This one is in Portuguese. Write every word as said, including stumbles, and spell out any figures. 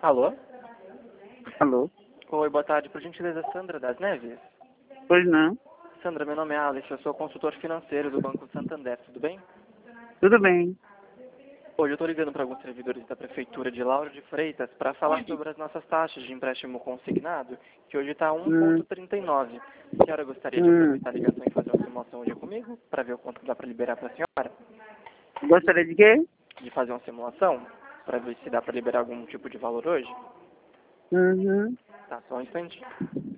Alô? Alô? Oi, boa tarde. Por gentileza, Sandra das Neves? Pois não. Sandra, meu nome é Alex, eu sou consultor financeiro do Banco Santander, tudo bem? Tudo bem. Hoje eu estou ligando para alguns servidores da Prefeitura de Lauro de Freitas para falar sobre as nossas taxas de empréstimo consignado, que hoje está um Hum, vírgula trinta e nove. A senhora gostaria de hum. aproveitar a ligação e fazer uma simulação hoje comigo, para ver o quanto dá para liberar para a senhora? Gostaria de quê? De fazer uma simulação, para ver se dá para liberar algum tipo de valor hoje? Uhum. Tá, só um instante.